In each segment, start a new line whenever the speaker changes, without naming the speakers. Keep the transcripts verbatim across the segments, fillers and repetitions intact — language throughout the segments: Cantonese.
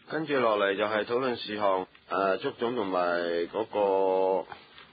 跟住落嚟就係討論事項，誒，祝總同埋嗰個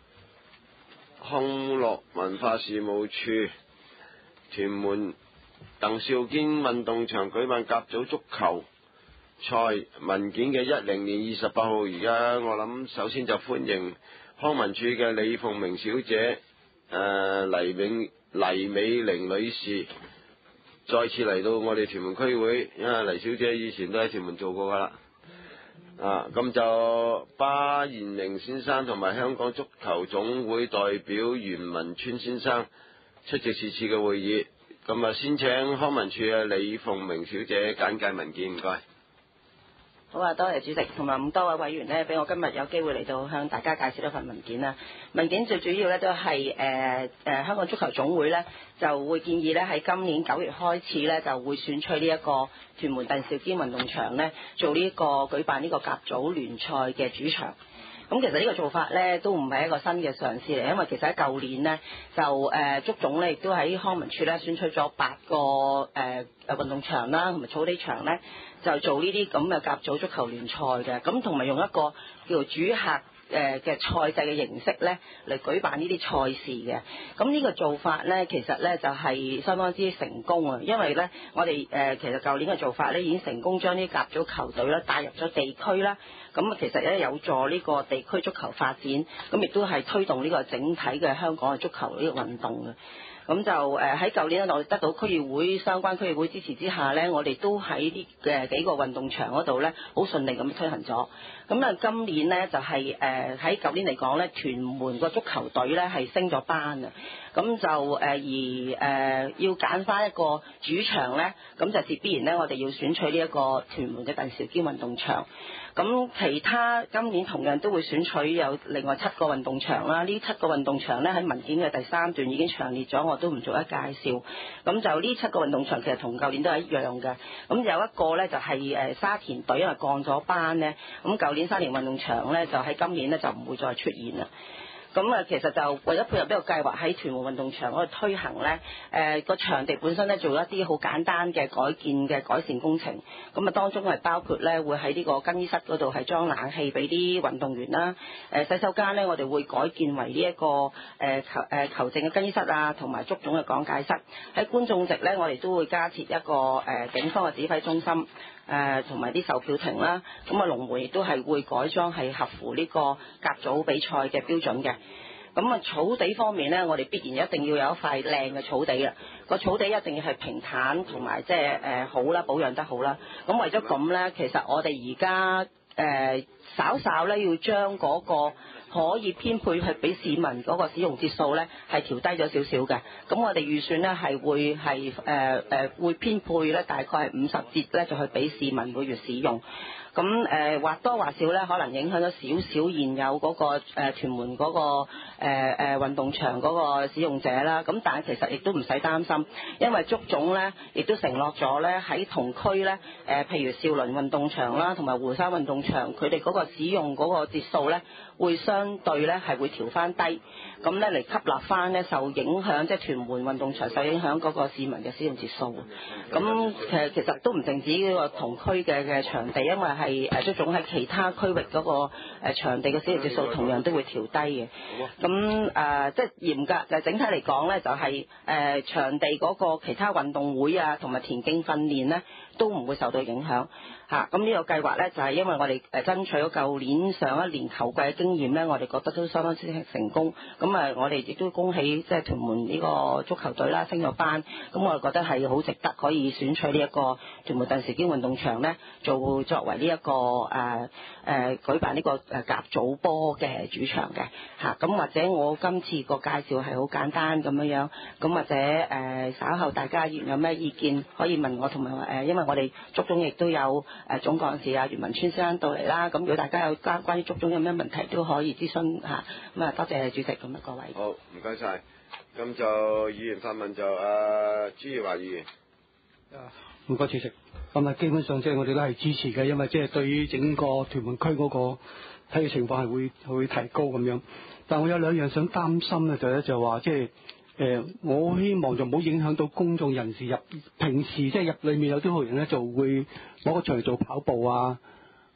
康樂文化事務處屯門鄧肇堅運動場舉辦甲組足球賽文件嘅一零年二十八號，而家我諗首先就歡迎康文署嘅李鳳明小姐、誒黎永黎美玲女士再次嚟到我哋屯門區會，因為黎小姐以前都喺屯門做過噶啦。啊，咁就巴賢明先生同埋香港足球總會代表袁文川先生出席是次嘅會議。咁啊，先請康文署嘅李鳳明小姐簡介文件，唔該。
好啊，多謝主席同埋咁多位委員呢，俾我今日有機會嚟到向大家介紹一份文件啦。文件最主要呢，都係誒誒香港足球總會呢，就會建議呢，喺今年九月開始呢，就會選取呢一個屯門鄧肇堅運動場呢，做呢、這個舉辦呢個甲組聯賽嘅主場。咁其實呢個做法咧都唔係一個新嘅嘗試嚟，因為其實喺舊年呢，就誒足總咧亦都喺康文署咧選取咗八個誒誒運動場啦，同埋草地場咧就做呢啲咁嘅甲組足球聯賽嘅，咁同埋用一個叫做主客誒嘅賽制嘅形式咧嚟舉辦呢啲賽事嘅。咁呢個做法咧其實咧就係相當之成功啊，因為咧我哋誒其實舊年嘅做法咧已經成功將啲甲組球隊咧帶入咗地區啦。咁啊，其實咧有助呢個地區足球發展，咁亦都係推動呢個整體嘅香港嘅足球呢個運動嘅。咁就誒喺舊年咧，我哋得到區議會相關區議會支持之下咧，我哋都喺呢嘅幾個運動場嗰度咧，好順利咁推行咗。咁啊，今年咧就係誒喺舊年嚟講咧，屯門個足球隊咧係升咗班啊。咁就誒而誒要揀翻一個主場咧，咁就自必然咧，我哋要選取呢一個屯門嘅鄧肇堅運動場。咁其他今年同樣都會選取有另外七個運動場啦。呢七個運動場咧喺文件嘅第三段已經詳列咗，我都唔逐一介紹。咁就呢七個運動場其實同舊年都係一樣嘅。咁有一個咧就係誒沙田隊因為降咗班咧，咁舊年沙田運動場咧就喺今年咧就唔會再出現啦。咁啊，其實就為咗配合呢個計劃喺屯門運動場嗰度推行咧，誒、呃、個場地本身咧做一啲好簡單嘅改建嘅改善工程，咁啊當中係包括咧會喺呢個更衣室嗰度係裝冷氣俾啲運動員啦，誒、呃、洗手間咧我哋會改建為呢、這、一個誒、呃、球誒、呃、球證嘅更衣室啊，同埋足總嘅講解室。喺觀眾席咧，我哋都會加設一個誒、呃、警方嘅指揮中心。誒同埋啲售票亭啦，咁啊龍門亦都係會改裝係合乎呢個甲組比賽嘅標準嘅。咁啊草地方面咧，我哋必然一定要有一塊靚嘅草地啦。個草地一定要係平坦同埋即係誒好啦，保養得好啦。咁為咗咁咧，其實我哋而家誒稍稍咧要將嗰個可以編配係俾市民嗰個使用節數咧係調低咗少少嘅。咁我哋預算咧係會係誒誒會編配咧大概係五十節咧就去俾市民每月使用。咁誒、呃、或多或少咧，可能影響咗少少現有嗰、那個誒、呃、屯門嗰、那個誒誒、呃、運動場嗰個使用者啦。咁但係其實亦都唔使擔心，因為足總咧亦都承諾咗咧喺同區咧誒，譬如少林運動場啦，同埋湖山運動場，佢哋嗰個使用嗰個節數咧會相對咧係會調翻低，咁咧嚟吸納翻咧受影響即係屯門運動場受影響嗰個市民嘅使用節數。咁其實其實都唔淨止呢個同區嘅嘅場地，因為係係誒足總喺其他區域嗰個誒場地嘅使用節數同樣都會調低嘅。咁誒即係嚴格就整體嚟講咧，就係誒場地嗰個其他運動會啊，同埋田徑訓練咧都唔會受到影響嚇。咁呢個計劃咧就係因為我哋誒爭取咗舊年上一年球季嘅經驗咧，我哋覺得都相當之成功。咁啊，我哋亦都恭喜即係屯門呢個足球隊啦升咗班。咁我哋覺得係好值得可以選取呢一個屯門鄧肇堅運動場咧做作為呢、這、一個誒誒、呃呃、舉辦呢個誒甲組波嘅主場嘅嚇。咁、啊、或者我今次個介紹係好簡單咁樣樣，咁或者誒、呃、稍後大家有咩意見可以問我，同埋誒因為我哋足總亦都有誒、呃、總幹事啊袁文川先生到嚟啦。咁如果大家有關關於足總有咩問題都可以諮詢嚇。咁啊多謝主席咁啊各位。
好，唔該晒。咁就議員發問就誒朱耀華議員。
啊，唔該主席。咁啊，基本上即係我哋都係支持嘅，因為即係對於整個屯門區嗰個體育情況係會會提高咁樣。但我有兩樣想擔心嘅就咧就話即係誒，我希望就唔好影響到公眾人士入平時即係入裏面有啲學人咧就會攞個場嚟做跑步啊，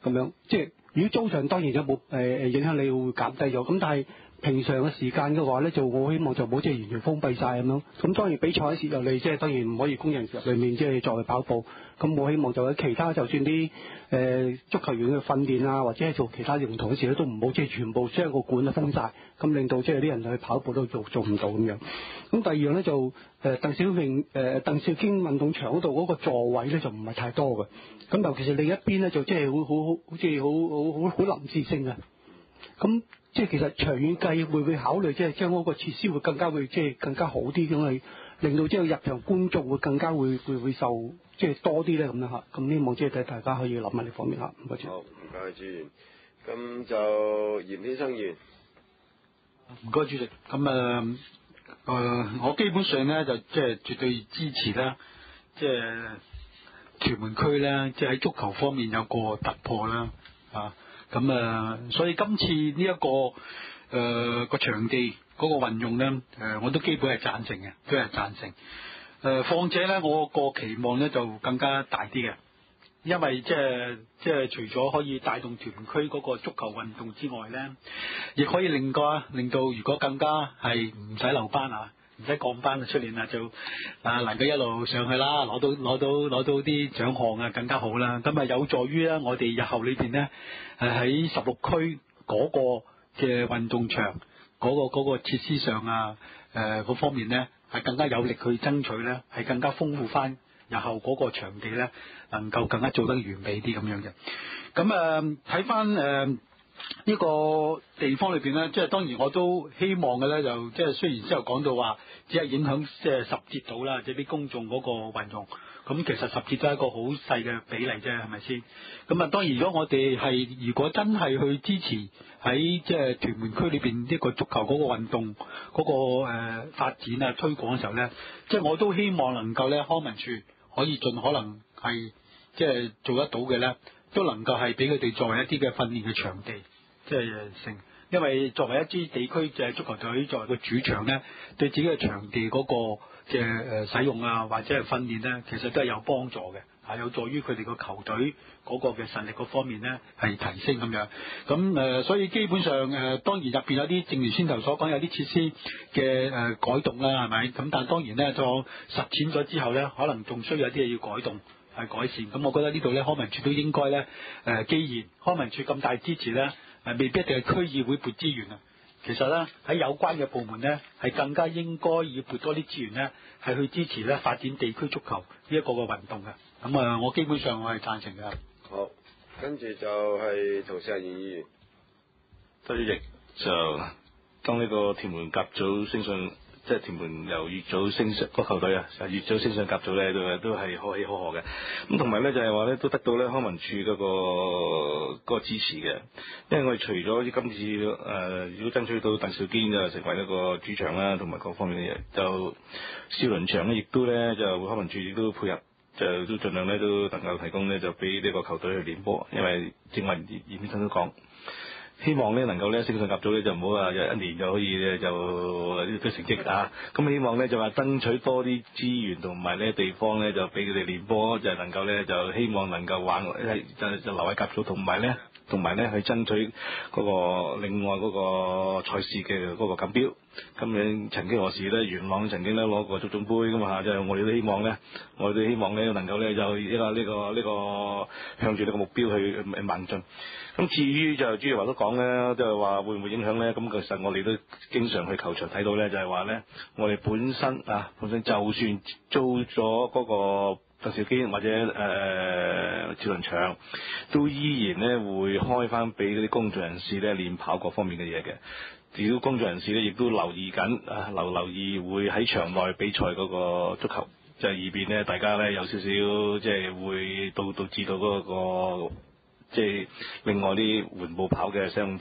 咁樣，即係如果早上當然有冇誒影響，你會減低咗。咁但係平常嘅時間嘅話咧，就我希望就冇即係完全封閉晒咁樣。咁當然比賽嗰時候你即係當然唔可以工人入裏面即係作為跑步。咁我希望就喺其他就算啲誒、呃、足球員嘅訓練啊，或者係做其他用途嘅時咧，都唔好即係全部將個管啊封晒，咁令到即係啲人去跑步都做做唔到咁樣。咁第二樣咧就誒、呃、鄧小平誒、呃、鄧肇堅運動場嗰度嗰個座位咧就唔係太多嘅。咁尤其是另一邊咧就即係好好好似好好好好臨時性啊。咁即係其實長遠計會唔會考慮即係將嗰個設施會更加會即係更加好啲咁去令到即係入場觀眾會更加會會會受即係多啲咧咁樣嚇。咁希望即係睇大家可以諗下呢方面嚇。唔該。
好，唔該主席。咁就嚴天生議員。
唔該主席。咁誒誒，我基本上咧就即係絕對支持啦，即係屯門區咧，即係喺足球方面有個突破啦啊！咁啊，所以今次呢、這、一個誒、呃、個場地嗰個運用咧，誒、呃、我都基本係贊成嘅，都係贊成。誒、呃，況且咧，我個期望咧就更加大啲嘅，因為即係即係除咗可以帶動屯門區嗰個足球運動之外咧，亦可以令個令到如果更加係唔使留班啊，唔使降班啊，出年啊就啊能夠一路上去啦，攞到攞到攞到啲獎項啊，更加好啦。咁啊有助於咧，我哋日後裏邊咧，係喺十六區嗰個嘅運動場嗰、嗰個嗰、嗰個設施上啊，誒、呃、嗰方面咧係更加有力去爭取咧，係更加豐富翻日後嗰個場地咧，能夠更加做得完美啲咁樣嘅。咁啊睇翻誒呢個地方裏邊咧，即係當然我都希望嘅咧，就即係雖然之後講到話只係影響即係十節到啦，即係啲公眾嗰個運用。咁其實十節都係一個好細嘅比例啫，係咪先？咁啊，當然如果我哋係如果真係去支持喺即係屯門區裏邊呢個足球嗰個運動嗰、嗰個誒、呃、發展啊推廣嘅時候咧，即係我都希望能夠咧康文署可以盡可能係即係做得到嘅咧，都能夠係俾佢哋作為一啲嘅訓練嘅場地，即係成。因為作為一支地區嘅足球隊作為個主場咧，對自己嘅場地嗰個嘅誒使用啊，或者係訓練咧，其實都係有幫助嘅，係有助於佢哋個球隊嗰個嘅實力嗰方面咧係提升咁樣。咁誒、呃，所以基本上誒、呃，當然入邊有啲正如先頭所講有啲設施嘅誒、呃、改動啦，係咪？咁但係當然咧，就實踐咗之後咧，可能仲需要有啲嘢要改動。係改善。咁我覺得呢度咧，康文署都應該咧誒、呃，既然康文署咁大支持咧。誒未必一定係區議會撥資源啊，其實咧喺有關嘅部門咧係更加應該要撥多啲資源咧，係去支持咧發展地區足球呢一個嘅運動嘅。咁啊，我基本上我係贊成嘅。
好，跟住就係陶石賢議員。
多謝主席。就當呢個屯門甲組升上，即係屯門由乙組升上個球隊啊，乙組升上甲組咧，都都係可喜可賀嘅。咁同埋咧就係話咧，都得到咧康文署嗰、嗰個嗰、嗰個支持嘅。因為我哋除咗今次誒、呃，如果爭取到鄧肇堅就成為一個主場啦，同埋各方面嘅嘢，就少輪場咧，亦都咧就康文署亦都配合，就都盡量咧都能夠提供咧，就俾呢個球隊去練波。因為正話葉葉先生都講。希望咧能夠咧升上甲組咧就唔好話一年就可以咧就呢個成績啊！咁希望咧就話爭取多啲資源同埋咧地方咧就俾佢哋練波，就能夠咧就希望能夠玩就就留喺甲組，同埋咧同埋咧去爭取嗰個另外嗰個賽事嘅嗰個錦標。咁樣曾經何時咧元朗曾經咧攞過足總杯㗎嘛嚇，即係我哋都希望咧，我哋都希望咧能夠咧就呢個呢個呢個向住呢個目標去邁進。咁至於就朱耀華都講咧，即係話會唔會影響咧？咁其實我哋都經常去球場睇到咧，就係話咧，我哋本身啊，本身就算租咗嗰個鄧肇堅或者誒趙倫場，都依然咧會開翻俾嗰啲公眾人士咧練跑各方面嘅嘢嘅。如果工作人士咧，亦都留意緊啊，留留意會喺場內比賽嗰個足球，就係以便咧大家咧有少少即係會導導致到嗰個即係另外啲緩步跑嘅使用者咧，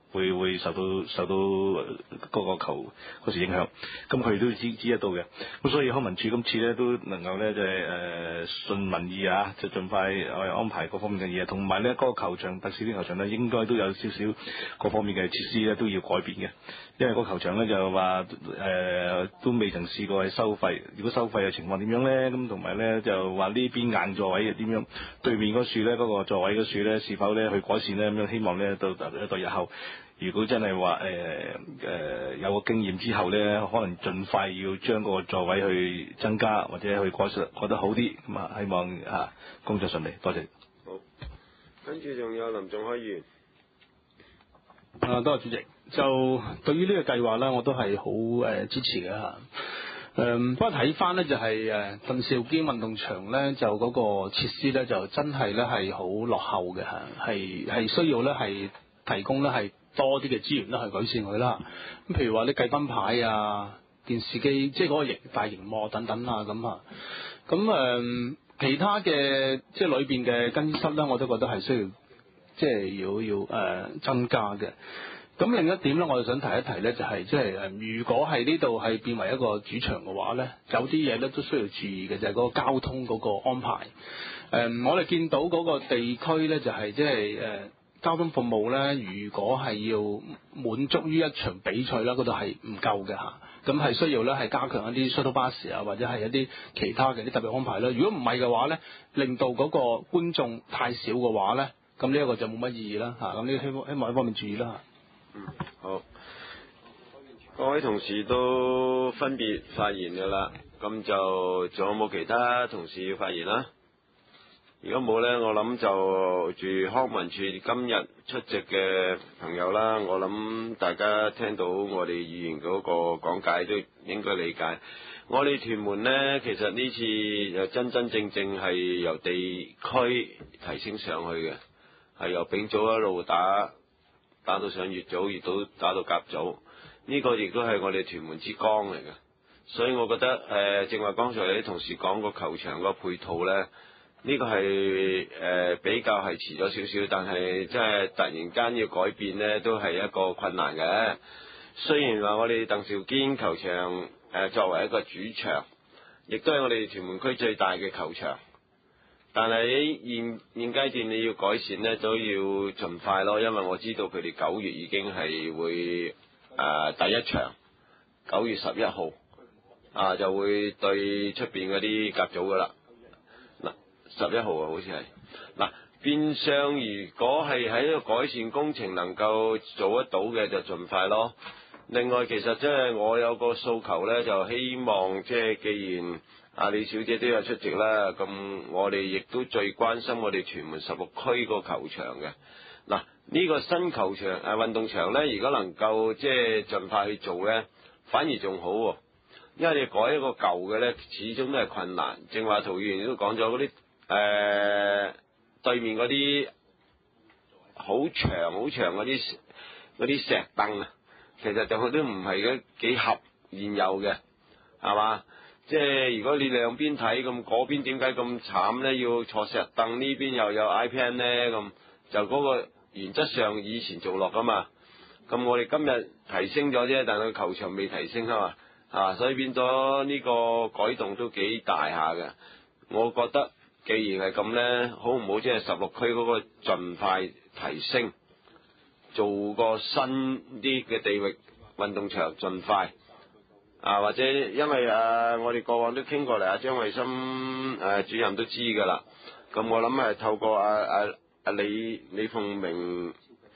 會會受到受到嗰個球嗰時影響，咁佢哋都知知得到嘅。咁所以康文署今次咧都能夠咧就係誒順民意啊，就盡快誒安排各方面嘅嘢，同埋咧嗰個球場特殊啲球場咧應該都有少少各方面嘅設施咧都要改變嘅，因為個球場咧就話誒、呃、都未曾試過係收費，如果收費嘅情況點樣咧？咁同埋咧就話呢邊硬座位係點樣？對面嗰樹咧嗰個座位嗰樹咧是否咧去改善咧？咁樣希望咧到到到日後。如果真係話誒誒有個經驗之後咧，可能盡快要將個座位去增加或者去改善改得好啲，咁啊希望啊工作順利，多謝。
好，跟住仲有林仲開議員。
啊，多謝主席。就對於呢個計劃咧，我都係好誒支持嘅嚇。誒、嗯，不過睇翻咧就係誒鄧肇堅運動場咧，就嗰個設施咧就真係咧係好落後嘅嚇，係係需要咧係提供咧係多啲嘅資源咧去改善佢啦。咁譬如話啲計分牌啊、電視機，即係嗰個型大螢幕等等啊咁啊。咁誒、嗯、其他嘅即係裏邊嘅更衣室咧，我都覺得係需要即係要要誒、呃、增加嘅。咁另一點咧，我就想提一提咧，就係即係誒，如果係呢度係變為一個主場嘅話咧，有啲嘢咧都需要注意嘅，就係、是、嗰個交通嗰個安排。誒、呃，我哋見到嗰個地區咧，就係即係誒交通服務咧，如果係要滿足於一場比賽啦，嗰度係唔夠嘅嚇。咁係需要咧係加強一啲 shuttle 巴士啊，或者係一啲其他嘅啲特別安排啦。如果唔係嘅話咧，令到嗰個觀眾太少嘅話咧，咁呢一個就冇乜意義啦嚇。咁呢希望希望呢方面注意啦嚇。
嗯，好，各位同事都分別發言㗎啦，咁就仲有冇其他同事要發言啦？如果冇呢，我諗就住康文署今日出席嘅朋友啦，我諗大家聽到我哋議員嗰個講解都應該理解。我哋屯門呢，其實呢次又真真正正係由地區提升上去嘅，係由丙組一路打。打到上乙組，乙組打到甲組，呢、這個亦都係我哋屯門之光嚟嘅。所以我覺得誒、呃，正話剛才有啲同事講個球場個配套呢，呢、這個係誒、呃、比較係遲咗少少，但係即係突然間要改變呢，都係一個困難嘅。雖然話我哋鄧肇堅球場誒、呃、作為一個主場，亦都係我哋屯門區最大嘅球場。但係喺現現階段你要改善呢，都要盡快咯，因為我知道佢哋九月已經係會誒、呃、第一場九月十一號啊就會對出邊嗰啲甲組噶啦。嗱十一號啊，好似係嗱變相，如果係喺一個改善工程能夠做得到嘅，就盡快咯。另外，其實即係我有個訴求呢，就希望即係既然阿李小姐都有出席啦，咁我哋亦都最關心我哋屯門十六區個球場嘅。嗱，呢個新球場誒運動場呢，如果能夠即係盡快去做呢，反而仲好喎。因為你改一個舊嘅呢，始終都係困難。正話涂議員都講咗嗰啲誒對面嗰啲好長好長嗰啲嗰啲石凳啊，其實就佢都唔係嘅幾合現有嘅，係嘛？即係如果你兩邊睇咁，嗰邊點解咁慘呢？要坐石凳，呢邊又有 iPad 呢？咁就嗰個原則上以前做落噶嘛。咁我哋今日提升咗啫，但係球場未提升啊嘛，啊，所以變咗呢個改動都幾大下嘅。我覺得既然係咁呢，好唔好即係十六區嗰個盡快提升，做個新啲嘅地域運動場，盡快。啊，或者因為啊，我哋過往都傾過嚟，阿張衛森誒主任都知㗎啦。咁我諗係透過阿阿阿李李鳳明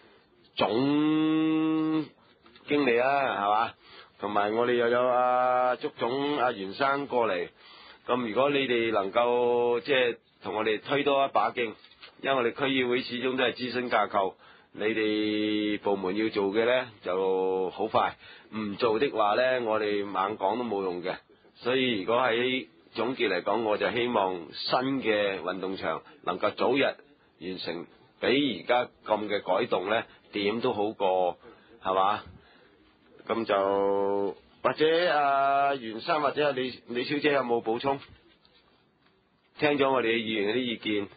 總經理啊，係嘛？同埋我哋又有阿祝總阿袁生過嚟。咁如果你哋能夠即係同我哋推多一把勁，因為我哋區議會始終都係諮詢架構。你哋部門要做嘅呢就好快，唔做的話呢，我哋猛講都冇用嘅。所以如果喺總結嚟講，我就希望新嘅運動場能夠早日完成，比而家咁嘅改動呢點都好過，係嘛？咁就或者阿袁生或者阿李李小姐有冇補充？聽咗我哋議員嗰啲意見。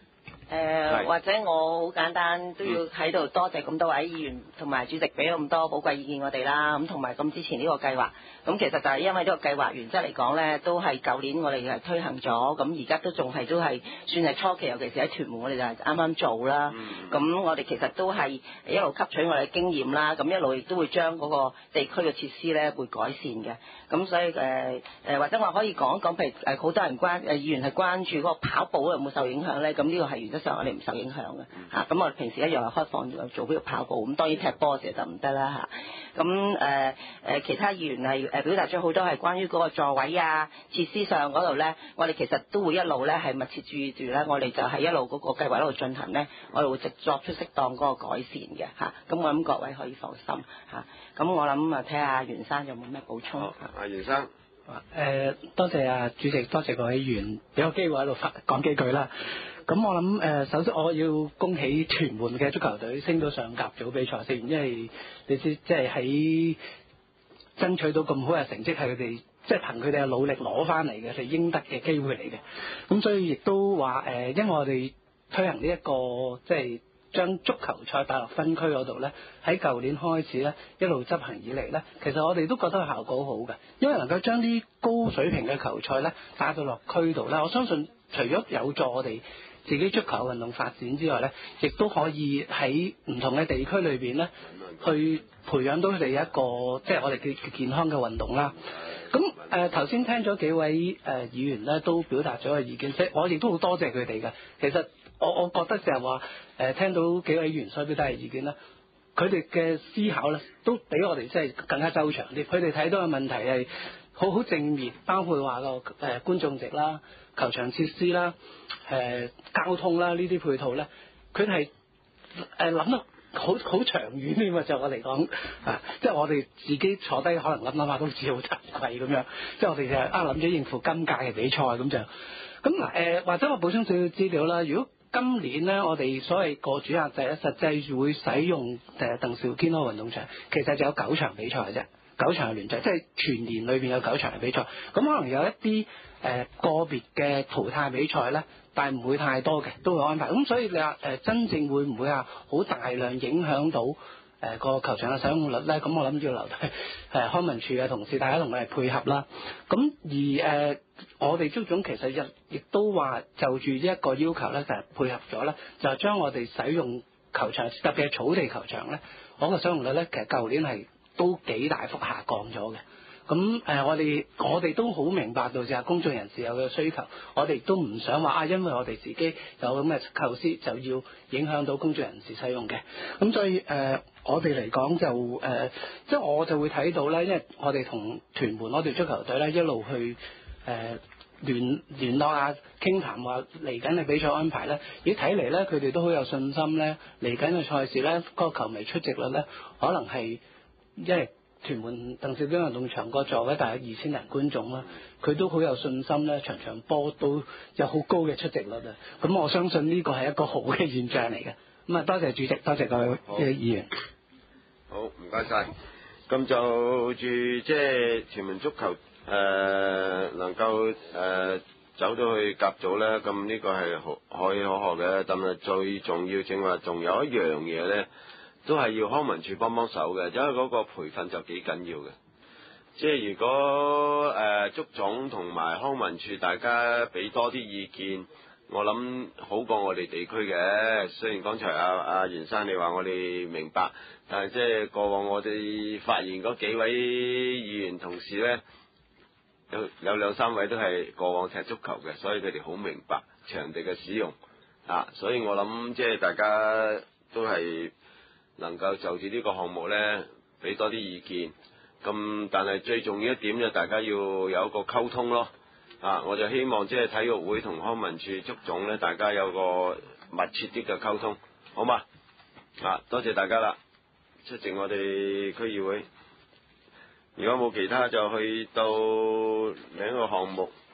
誒、呃、或者我好簡單都要喺度多謝咁多位議員同埋主席俾咁多寶貴意見我哋啦，咁同埋咁之前呢個計劃，咁其實就係因為呢個計劃原則嚟講呢，都係舊年我哋係推行咗，咁而家都仲係都係算係初期，尤其是喺屯門我哋就係啱啱做啦，咁、嗯、我哋其實都係一路吸取我哋嘅經驗啦，咁一路亦都會將嗰個地區嘅設施呢會改善嘅，咁所以誒誒、呃、或者我可以講一講，譬如誒好多人關誒議員係關注嗰個跑步有冇受影響呢？咁呢個係原則上我哋唔受影響嘅嚇，咁我哋平時一樣係開放做呢個跑步，咁當然踢波時就唔得啦嚇。咁誒誒其他議員係誒表達咗好多係關於嗰個座位啊、設施上嗰度咧，我哋其實都會一路咧係密切注意住咧，我哋就係一路嗰個計劃一路進行咧，我哋會直作出適當嗰個改善嘅嚇。咁我諗各位可以放心嚇。咁我諗啊睇下袁生有冇咩補充。
阿袁生。
誒、呃，多謝啊主席，多謝各位議員俾個機會喺度發講幾句啦。咁我諗誒、呃，首先我要恭喜屯門嘅足球隊升到上甲組比賽先，因為你知即係喺爭取到咁好嘅成績，係佢哋即係憑佢哋嘅努力攞翻嚟嘅，係應得嘅機會嚟嘅。咁所以亦都話誒、呃，因為我哋推行呢、這、一個即係。將足球賽帶落分區嗰度呢，喺舊年開始呢，一路執行以嚟呢，其實我哋都覺得效果好嘅，因為能夠將啲高水平嘅球賽呢帶到落區度呢，我相信除咗有助我哋自己足球運動發展之外呢，亦都可以喺唔同嘅地區裏邊呢，去培養到佢哋一個即係我哋嘅健康嘅運動啦。咁誒頭先聽咗幾位誒、呃、議員呢，都表達咗個意見，即係我亦都好多謝佢哋嘅。其實我我覺得就係話誒聽到幾位議員所表達嘅意見啦，佢哋嘅思考咧都比我哋即係更加周詳啲。佢哋睇到嘅問題係好好正面，包括話個誒觀眾席啦、球場設施啦、誒、呃、交通啦呢啲配套咧，佢係誒諗得好好長遠添啊！就我嚟講啊，即係我哋自己坐低可能諗諗下都好似好慚愧咁樣，即係我哋就係啊諗咗應付今屆嘅比賽咁就咁嗱誒，或者我補充少少資料啦，如果今年呢，我哋所謂個主客制咧，實際會使用誒鄧肇堅嗰個運動場，其實就有九場比賽嘅啫，九場嘅聯賽，即係全年裏邊有九場嘅比賽。咁可能有一啲誒、呃、個別嘅淘汰比賽咧，但係唔會太多嘅，都會安排。咁所以你話誒、呃、真正會唔會啊好大量影響到誒、呃、個球場嘅使用率咧？咁我諗要留低誒、呃、康文署嘅同事，大家同我哋配合啦。咁而誒。呃我哋足總其實亦亦都話就住呢一個要求咧，就係、是、配合咗咧，就係將我哋使用球場，特別係草地球場咧，嗰、那個使用率咧，其實舊年係都幾大幅下降咗嘅。咁誒、呃，我哋我哋都好明白到就係公眾人士有嘅需求，我哋亦都唔想話啊，因為我哋自己有咁嘅構思，就要影響到公眾人士使用嘅。咁所以誒、呃，我哋嚟講就誒、呃，即係我就會睇到咧，因為我哋同屯門我哋足球隊咧一路去。誒、呃、聯聯絡啊，傾談話嚟緊嘅比賽安排咧，而睇嚟咧，佢哋都好有信心咧，嚟緊嘅賽事咧，嗰、那個球迷出席率咧，可能係因為屯門鄧肇堅運動場個座位大約二千人觀眾啦，佢都好有信心咧，場場波都有好高嘅出席率啊！咁我相信呢個係一個好嘅現象嚟嘅。咁啊，多謝主席，多謝各位嘅議員。
好，唔該晒。咁就住即係屯門足球。誒、呃、能夠誒、呃、走到去甲組咧，咁呢個係可可喜可賀嘅。但係最重要，正話仲有一樣嘢咧，都係要康文署幫幫手嘅，因為嗰個培訓就幾緊要嘅。即係如果誒足總同埋康文署大家俾多啲意見，我諗好過我哋地區嘅。雖然剛才阿阿袁生你話我哋明白，但係即係過往我哋發言嗰幾位議員同事咧。有有兩三位都係過往踢足球嘅，所以佢哋好明白場地嘅使用啊，所以我諗即係大家都係能夠就住呢個項目咧俾多啲意見，咁但係最重要一點就大家要有一個溝通咯啊，我就希望即係體育會同康文署足總咧，大家有個密切啲嘅溝通，好嘛？啊，多謝大家啦，出席我哋區議會。如果冇其他就去到另一個項目。